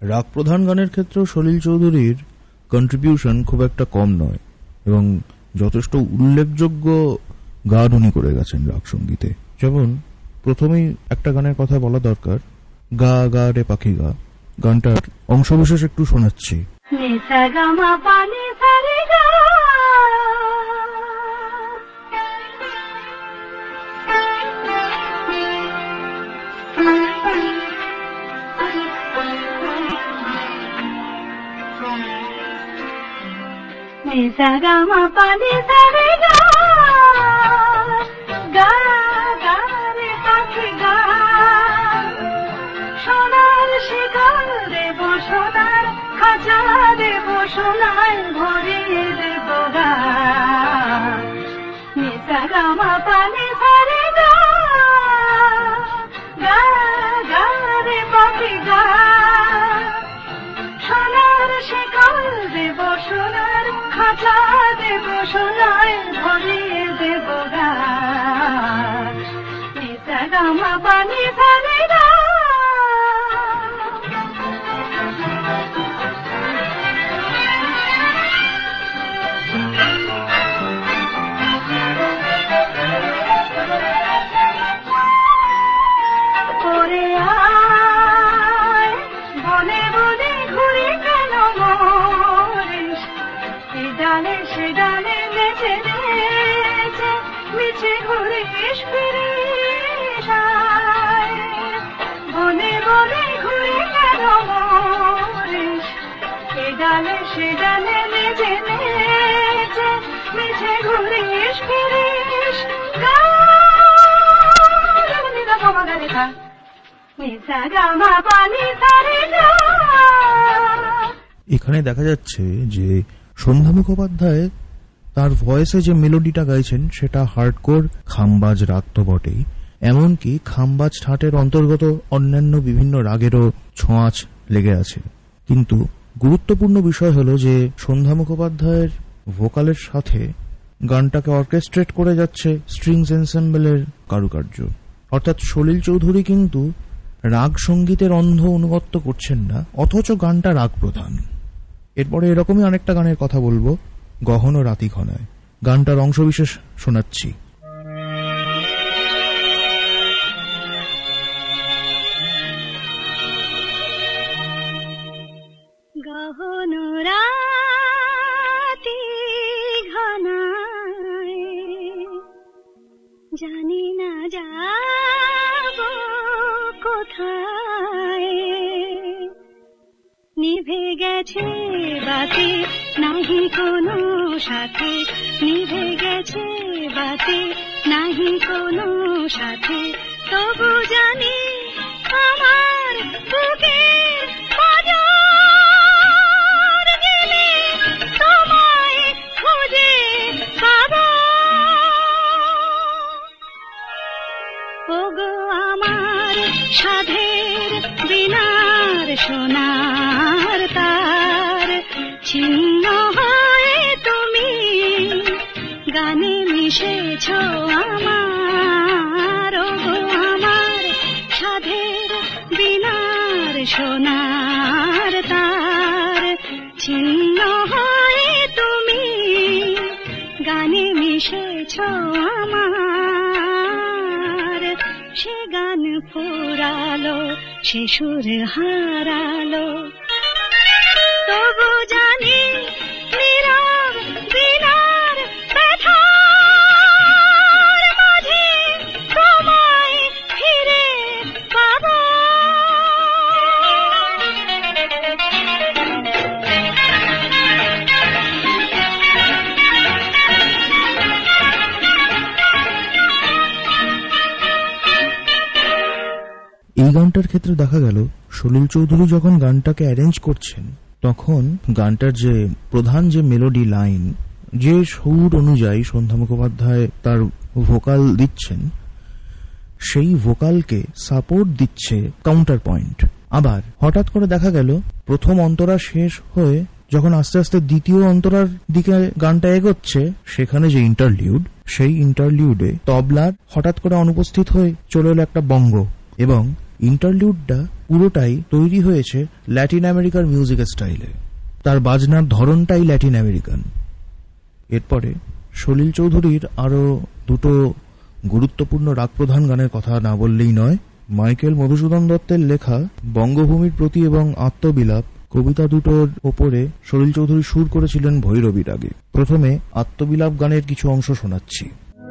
রাগ প্রধান গানের ক্ষেত্রেও সলিল চৌধুরীর কন্ট্রিবিউশন খুব একটা কম নয় এবং যথেষ্ট উল্লেখযোগ্য গান উনি করে গেছেন রাগ সঙ্গীতে। যেমন প্রথমেই একটা গানের কথা বলা দরকার, গা গা রে পাখি গা। গানটার অংশবিশেষ একটু শোনাচ্ছি। সোনার শিকল দেব, সোনার খাঁচা দেব, সোনায় ভরিয়ে দেব গা। নিসা গামা পানি সারে গা, গা গা রে পাখি গা। সোনার শিকল দেব, সোনার খাঁচা দেব, সোনায় ভরিয়ে দেব গা। নিসা গামা পানি সারে গা। এখানে দেখা যাচ্ছে যে সন্ধ্যা মুখোপাধ্যায় তার ভয়েসে যে মেলোডিটা গাইছেন সেটা হার্ডকোর খামবাজ রাগ তো বটেই, এমনকি খামবাজ ঠাটের অন্তর্গত অন্যান্য বিভিন্ন রাগেরও ছোঁয়াচ লেগে আছে। কিন্তু গুরুত্বপূর্ণ বিষয় হলো যে সন্ধ্যা মুখোপাধ্যায়ের ভোকালের সাথে গানটাকে অর্কেস্ট্রেট করে যাচ্ছে স্ট্রিংস এনসেম্বলের কারুকার্য। অর্থাৎ সলিল চৌধুরী কিন্তু রাগ সঙ্গীতের অন্ধ অনুগত্য করছেন না, অথচ গানটা রাগ প্রধান। এরপরে এরকমই অনেকটা গানের কথা বলবো, গহন রাতি ঘনায়। গানটার অংশবিশেষ শোনাচ্ছি। গহন রাতি ঘনায় জানি না যাব কোথায়, নিভে গেছে বাতি নাহি কোনো সাথী, নিভে গেছে বাতি নাহি কোনো সাথী, তবু জানি আমার বুকের পাঁজর গেলে তোমায় খুঁজে পাবো। ওগো আমার সাধের বিনার সোনার তার, ছিন্ন হয়ে তুমি গানে মিশেছ আমার। ওগো আমার সাধের বিনার সোনার তার, ছিন্ন হয়ে তুমি গানে মিশেছ আমার। সে গান ফুরালো, সে সুর হারালো, তবু জানি নীরব বিনার ব্যথার মাঝে তোমায় ফিরে পাবো। এই গানটার ক্ষেত্রে দেখা গেল সলিল চৌধুরী যখন গানটাকে অ্যারেঞ্জ করছেন তখন গানটার যে প্রধান যে মেলোডি লাইন, যে সুর অনুযায়ী সন্ধ্যা মুখোপাধ্যায় তার ভোকাল দিচ্ছেন, সেই ভোকালকে সাপোর্ট দিচ্ছে কাউন্টার পয়েন্ট। আবার হঠাৎ করে দেখা গেল প্রথম অন্তরা শেষ হয়ে যখন আস্তে আস্তে দ্বিতীয় অন্তরার দিকে গানটা এগোচ্ছে, সেখানে যে ইন্টারলিউড, সেই ইন্টারলিউডে তবলার হঠাৎ করে অনুপস্থিত হয়ে চলে এলো একটা বঙ্গ, এবং ইন্টারলিউডটা পুরোটাই তৈরি হয়েছে ল্যাটিন আমেরিকার মিউজিক স্টাইলে। তার বাজনার ধরনটাই ল্যাটিন আমেরিকান। এরপরে সলিল চৌধুরীর আরো দুটো গুরুত্বপূর্ণ রাগপ্রধান গানের কথা না বললেই নয়। মাইকেল মধুসূদন দত্তের লেখা বঙ্গভূমির প্রতি এবং আত্মবিলাপ কবিতা দুটোর ওপরে সলিল চৌধুরী সুর করেছিলেন ভৈরবী রাগে। প্রথমে আত্মবিলাপ গানের কিছু অংশ শোনাচ্ছি।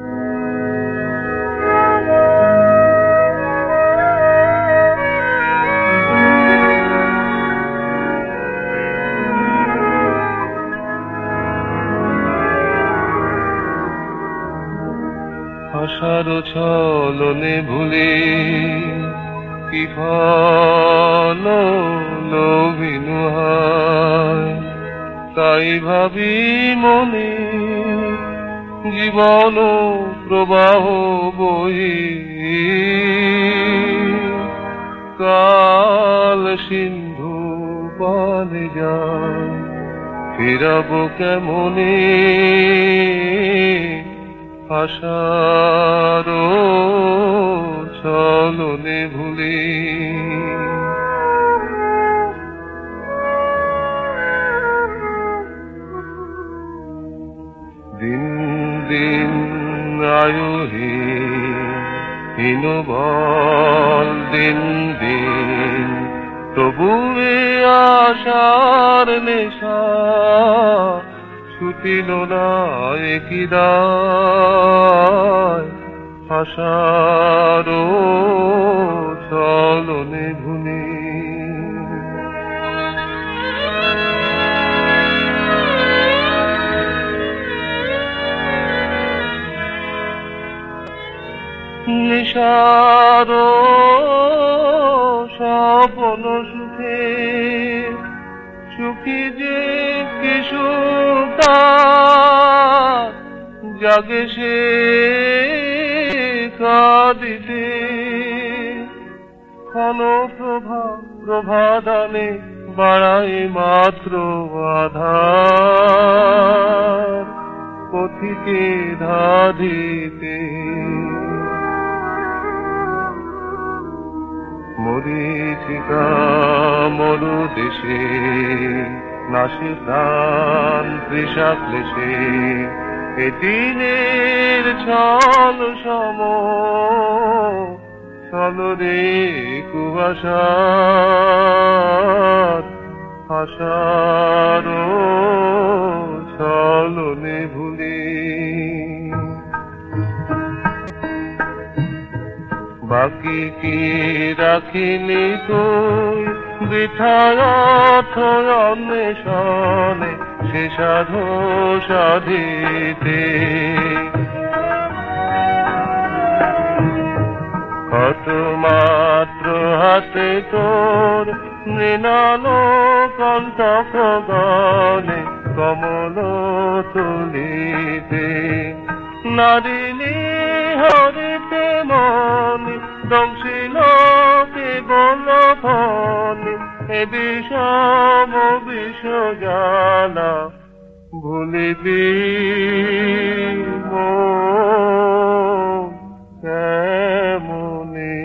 আশার ছলনে ভুলে কি ফল লোভিনু হয়, তাই ভাবি মনে জীবন প্রবাহ বহি কাল সিন্ধু পালে যায়, ফিরাব কেমনে আশার ছলনে ভুলে। দিন দিন আয়ুহীন বল দিন দিন, তবু আশার নেশা ছুটিল না একই দায়, আশার ছলনে ভুলে। নিশার স্বপ্ন সুখে সুখী যে কিশোরটা জাগে সে কাঁদিতে, ক্ষণ প্রভাদানে বাড়ায় মাত্র আধার পথিকে ধাদিতে। মরীচিকা মরু দেশে নাশে প্রাণ তৃষা ক্লেশে, এ দিনের ছল সম ছলরে কুয়াশার, আশার ছলনে ভুলে। বাকি কি রাখিলি তুই বৃথায় অন্বেষণে সে সাধু সাধিতে, কত মাত্র হাতে তোর মৃণাল কণ্ঠক গলে কমল তুলিতে, নারিনী হরিতে মনি দংশিল কেবল ফনি, এ বিষম বিষ জ্বালা ভুলিবি কেমনে।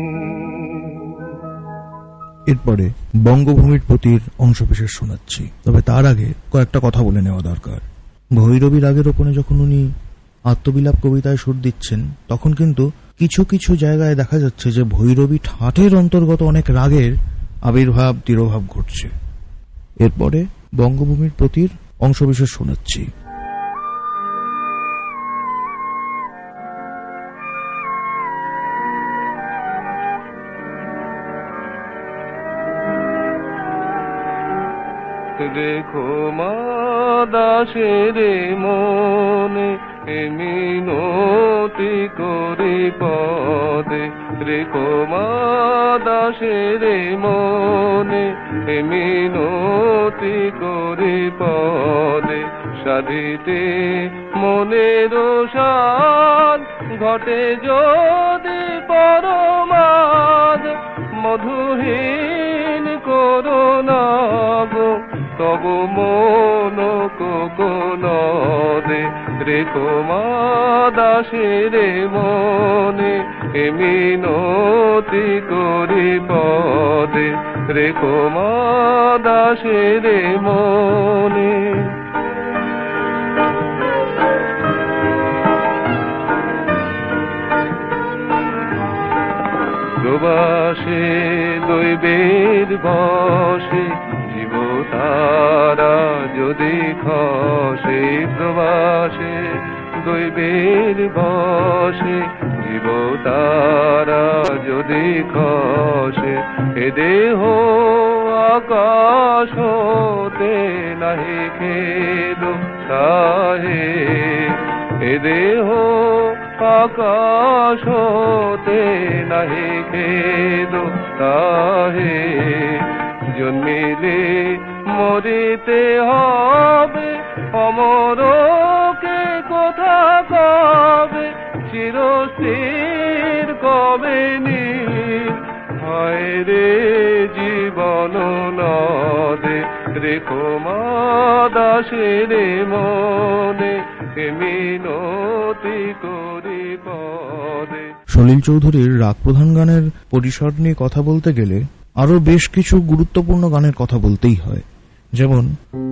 এরপরে বঙ্গভূমির প্রতির অংশবিশেষ শোনাচ্ছি, তবে তার আগে কয়েকটা কথা বলে নেওয়া দরকার। ভৈরবী রাগের ওপরে যখন উনি আত্মবিলাপ কবিতায় সুর দিচ্ছেন, তখন কিন্তু কিছু কিছু জায়গায় দেখা যাচ্ছে যে ভৈরবী ঠাটের অন্তর্গত অনেক রাগের আবির্ভাব তিরোভাব ঘটছে। এরপরে বঙ্গভূমির প্রতির অংশবিশেষ শোনাচ্ছি। দেখো মা দাসের মনে মিনতি করি পদে, রেখো মা দাসের মনে মিনতি করি পদে, সাধিতে মনের সাধ ঘটে যদি পরমাদ, মধুহীন করুণা গো তব মন কোকনদে, রেখো মা দাসের মনে, এ মিনতি করি পদে, রেখো মা দাসের মনে। প্রবাসে দৈবের বসে জীব তারা যদি খসে, প্রবাসে দৈবের বসে জীব তারা যদি খসে, এ দেহ আকাশ হতে নাহি খেদ তাহে, এ দেহ আকাশ হতে নাহি খেদ তাহে, জন্মিলে মরিতে হবে, অমরকে কথা কবে, চিরস্থির কবে নীল হয় রে জীবন নদে, রেখো মা দাসের মনে, মিনতি করি পদে। সলিল চৌধুরীর রাগ প্রধান গানের পরিসর নিয়ে কথা বলতে গেলে আরো বেশ কিছু গুরুত্বপূর্ণ গানের কথা বলতেই হয়, যেমন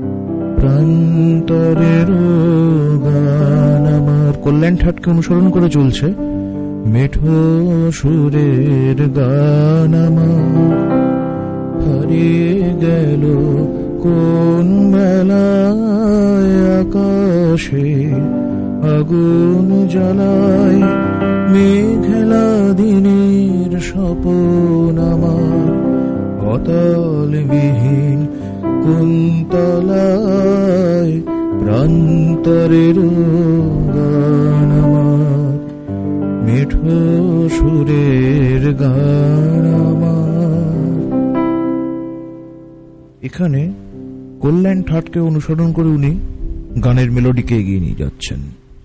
প্রান্তরের গান আমার কল্যাণ ঠাটকে অনুসরণ করে চলছে, মেঠো সুরের গান আমার হারিয়ে গেল কোন বেলায়, আকাশে আগুন জ্বালায় মেঘলা দিনের স্বপন আমার, অতল বিহীন কুন্তলায় প্রান্তরের গান আমার, মিঠো সুরের গান আমার। এখানে কল্যাণ ঠাটকে অনুসরণ করে উনি গানের মেলোডিকে এগিয়ে নিয়ে যাচ্ছেন।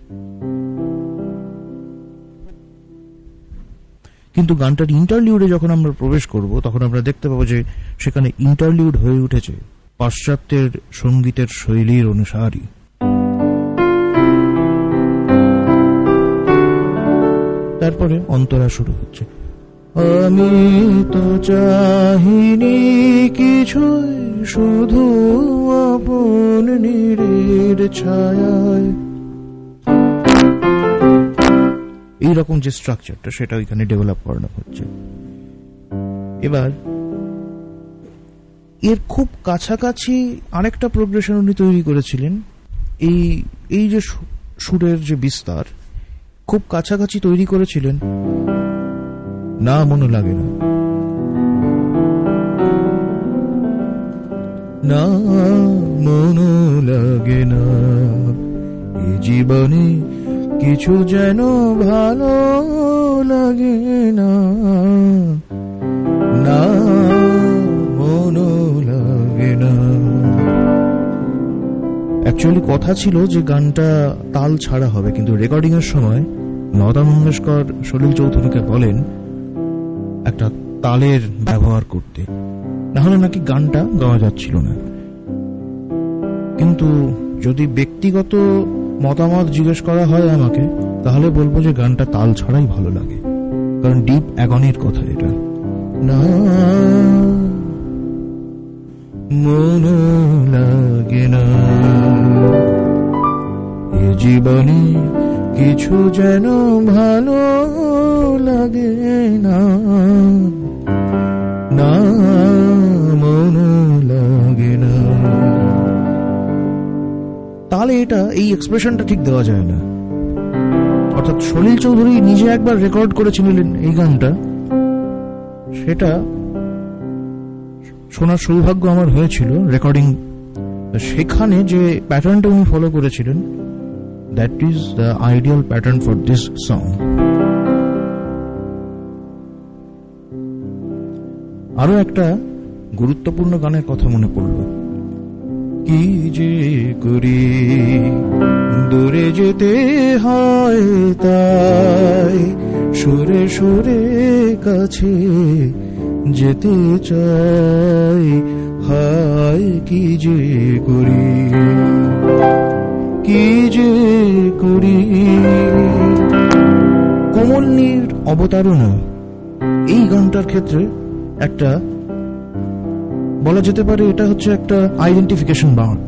কিন্তু গানটার ইন্টারলিউডে যখন আমরা প্রবেশ করব তখন আমরা দেখতে পাবো যে সেখানে ইন্টারলিউড হয়ে উঠেছে পাশ্চাত্যের সঙ্গীতের শৈলীর অনুসারী। তারপরে অন্তরা শুরু হচ্ছে, আমি তো চাহিনি কিছুই, শুধু আপন নীড়ের ছায়ায়। এইরকম যে স্ট্রাকচারটা সেটা ওইখানে ডেভেলপ করানো হচ্ছে। এবার এর খুব কাছাকাছি আরেকটা প্রোগ্রেশন উনি তৈরি করেছিলেন, এই যে সুরের যে বিস্তার খুব কাছাকাছি তৈরি করেছিলেন না মনে লাগে না, না মনো লাগে না, এ জীবনে কিছু যেন ভালো লাগে না, না মনো লাগে না। অ্যাকচুয়ালি কথা ছিল যে গানটা তাল ছাড়া হবে, কিন্তু রেকর্ডিং এর সময় লতা মঙ্গেশকর সলিল চৌধুরীকে বলেন একটা তালের ব্যবহার করতে, নাহলে নাকি গানটা গাওয়া যাচ্ছিল না। কিন্তু যদি ব্যক্তিগত মতামত জিজ্ঞেস করা হয় আমাকে, তাহলে বলবো যে গানটা তাল ছাড়াই ভালো লাগে, কারণ ডিপ অ্যাগনির কথা এটা। না মন লাগে না, এ জীবনে কিছু যেন ভালো লাগে না, না মন লাগে না। তাহলে এটা এই এক্সপ্রেশনটা ঠিক দেওয়া যায় না। অর্থাৎ সলিল চৌধুরী নিজে একবার রেকর্ড করেছিলেন এই গানটা, সেটা শোনার সৌভাগ্য আমার হয়েছিল রেকর্ডিং। সেখানে যে প্যাটার্নটা উনি ফলো করেছিলেন, that is the ideal pattern for this song. আরো একটা গুরুত্বপূর্ণ গানের কথা মনে পড়ল, কি যে করি দূরে যেতে হয় তাই, সুরে সুরে কাছে যেতে চাই, হায় কি যে করি, কি যে অবতারণা এই গানটার ক্ষেত্রে একটা বলা যেতে পারে এটা হচ্ছে একটা আইডেন্টিফিকেশন মার্ক।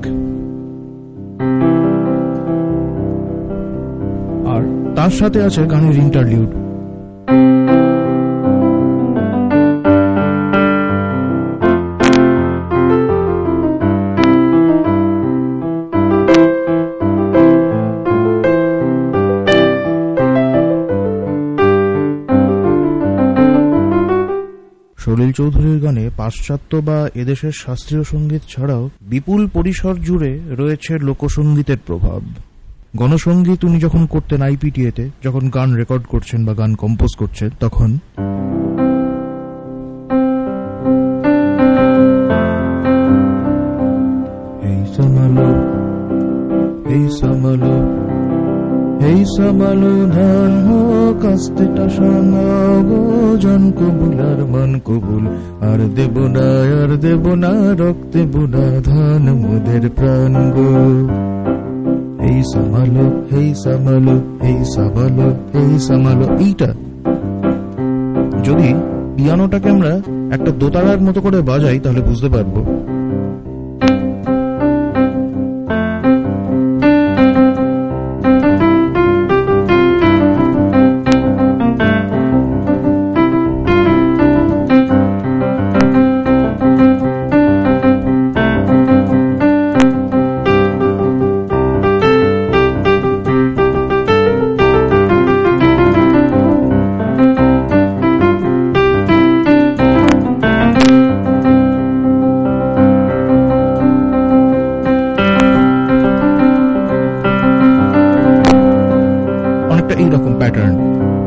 আর তার সাথে আছে গানের ইন্টারলিউড। সলিল চৌধুরীর গানে পাশ্চাত্য বা এদেশের শাস্ত্রীয় সঙ্গীত ছাড়াও বিপুল পরিসর জুড়ে রয়েছে লোকসঙ্গীতের প্রভাব। গণসঙ্গীত উনি যখন করতেন আইপিটিএতে, যখন গান রেকর্ড করছেন বা গান কম্পোজ করছেন, তখন এই সামালো এই সামালো এই সামালো ধান হোক আস্তে টাসানো গো, জন কবুল আর মান কবুল, আর দেব না আর দেব না রক্তে বোনা ধান মোদের প্রাণ গো। এই সামালো এই সামালো এই সামালো এই সামালো। এইটা যদি পিয়ানোটাকে আমরা একটা দোতারার মতো করে বাজাই তাহলে বুঝতে পারবো এইরকম প্যাটার্ন।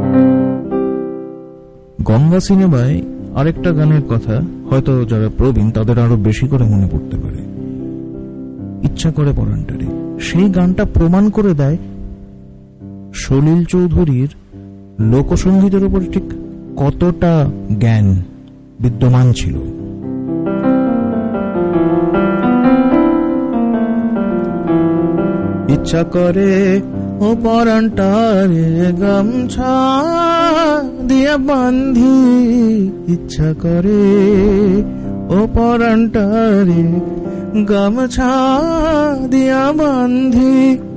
গঙ্গা সিনেমায় আরেকটা গানের কথা হয়তো যারা প্রবীণ তাদের আরো বেশি করে মনে পড়তে পারে, ইচ্ছা করে পরান্টারে। সেই গানটা প্রমাণ করে দেয় সলিল চৌধুরীর লোকসঙ্গীতের উপর ঠিক কতটা জ্ঞান বিদ্যমান ছিল। ইচ্ছা করে ও পরান্টারে গামছা দিয়া বান্ধি, ইচ্ছা করে ও পরান্টারে গামছা দিয়া বান্ধি।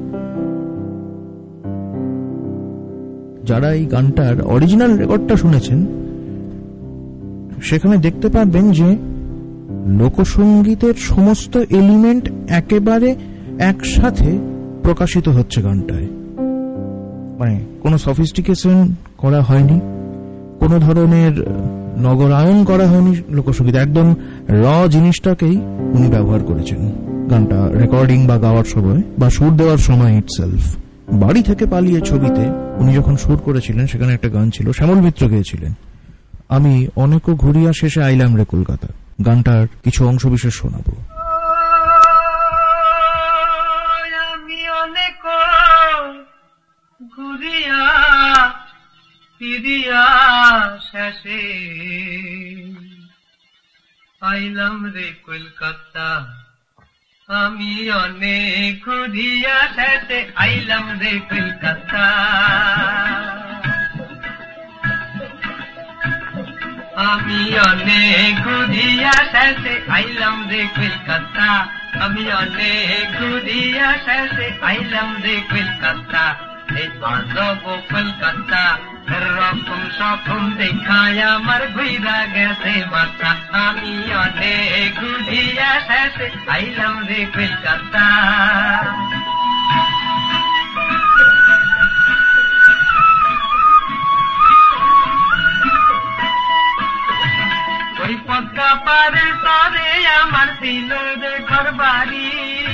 যারা এই গানটার অরিজিনাল রেকর্ডটা শুনেছেন সেখানে দেখতে পাবেন যে লোকসঙ্গীতের সমস্ত এলিমেন্ট একেবারে একসাথে প্রকাশিত হচ্ছে গানটায়। মানে কোনো সফিস্টিকেশন করা হয়নি, কোনো ধরনের নগরায়ন করা হয়নি লোকসঙ্গীত, একদম র জিনিসটাকেই উনি ব্যবহার করেছেন গানটা রেকর্ডিং বা গাওয়ার সময় বা সুর দেওয়ার সময় ইটসেলফ। বাড়ি থেকে পালিয়ে ছবিতে উনি যখন সুর করেছিলেন সেখানে একটা গান ছিল, শ্যামল মিত্র গেয়েছিলেন, আমি অনেকও ঘুরিয়া শেষে আইলাম রে কলকাতা। গানটার কিছু অংশ বিশেষ শোনাবো। ঘুরিয়া ফিরিয়া শেষে আইলাম রে কলকাতা, আমি অনেক ঘুরিয়া শেষে আইলাম রে কলকাতা। আমি অনেক ঘুরিয়া শেষে আইলাম রে কলকাতা, আমি অনেক ঘুরিয়া শেষে আইলাম রে কলকাতা। এই আজব কলকাতা রকম সকম দেখায় আমার ঘুরা গেছে মাথা, আমি অনেক ঘুরিয়া শেষে আইলাম রে কলকাতা। ওই পদ্মা পারে তরে আমার ছিল রে ঘর বাড়ি,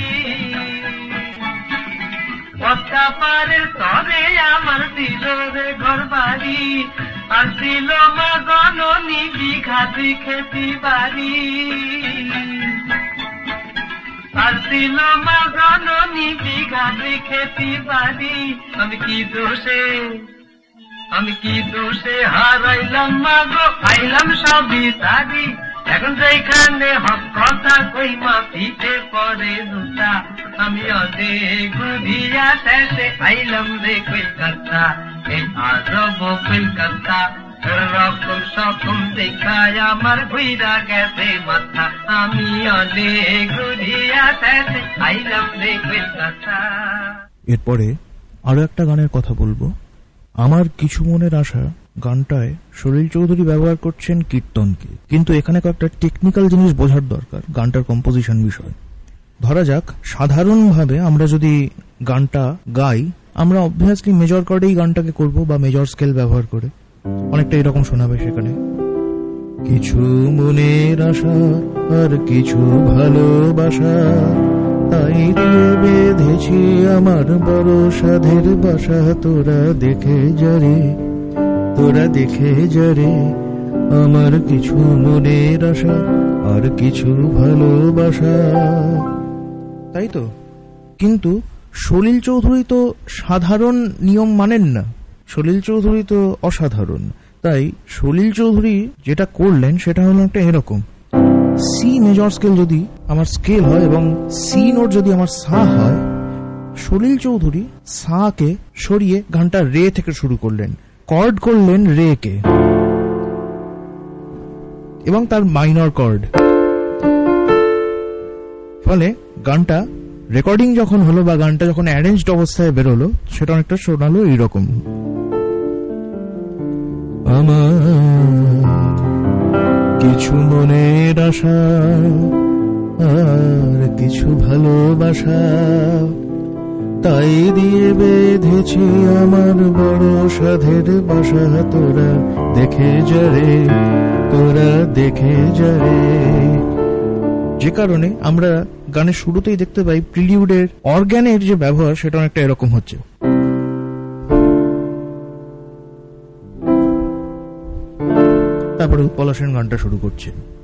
পদ্মা পারে তরে আমার ছিল রে ঘর বাড়ি, আর ছিল মা জননী বিঘা দুই খেতি বাড়ি, আর ছিল মা জননী বিঘা দুই খেতি বাড়ি। আমি কি দোষে হারাইলাম মা গো, আইলাম সবই তারি। এখন যেখানে হক কথা কই মা পিঠে পরে দুটা, আমি অনেক ঘুরিয়া শেষে আইলাম রে কলকাতা। এই আজব কলকাতা রকম সকম দেখায় আমার ঘুইরা গেছে মাথা, আমি অনেক ঘুরিয়া শেষে আইলাম রে কলকাতা। এরপরে আরো একটা গানের কথা বলবো, আমার কিছু মনের আশা। গানটায় সলিল চৌধুরী ব্যবহার করছেন কীর্তনকে, কিন্তু এখানে কয়েকটা টেকনিক্যাল জিনিস বোঝার দরকার গানটার কম্পোজিশন বিষয়। ধরা যাক সাধারণভাবে আমরা যদি গানটা গাই, আমরা অবভিয়াসলি মেজর কর্ডেই গানটাকে করব বা মেজর স্কেল ব্যবহার করে, অনেকটা এরকম শোনাবে সেখানে। কিছু মনের আশা আর কিছু ভালোবাসা, তাই দিয়ে বেঁধেছি আমার বড় সাধের বাসা, তোরা দেখে যারে, তোরা দেখে যারে, আমার কিছু মনের আশা আর কিছু ভালোবাসা। তাই তো, কিন্তু সলিল চৌধুরী তো সাধারণ নিয়ম মানেন না, সলিল চৌধুরী তো অসাধারণ। তাই সলিল চৌধুরী যেটা করলেন সেটা হলো একটা এরকম, সি মেজর স্কেল যদি আমার স্কেল হয় এবং সি নোট যদি আমার সা হয়, সলিল চৌধুরী সা কে সরিয়ে গানটা রে থেকে শুরু করলেন, কর্ড করলেন রে কে এবং তার মাইনর কর্ড। ফলে গানটা রেকর্ডিং যখন হলো বা গানটা যখন অ্যারেঞ্জড অবস্থায় বেরোলো, সেটা অনেকটা শোনালো এইরকম। আমার কিছু মনের আশা আর কিছু ভালোবাসা, তাই দিয়ে বেঁধেছি আমার বড় সাধের বাসা, তোরা দেখে যারে, তোরা দেখে যারে। যে কারণে আমরা গানের শুরুতেই দেখতে পাই প্রিলিউডের অর্গানের যে ব্যবহার সেটা অনেকটা এরকম হচ্ছে। তারপরে পলাশেন গানটা শুরু করছে।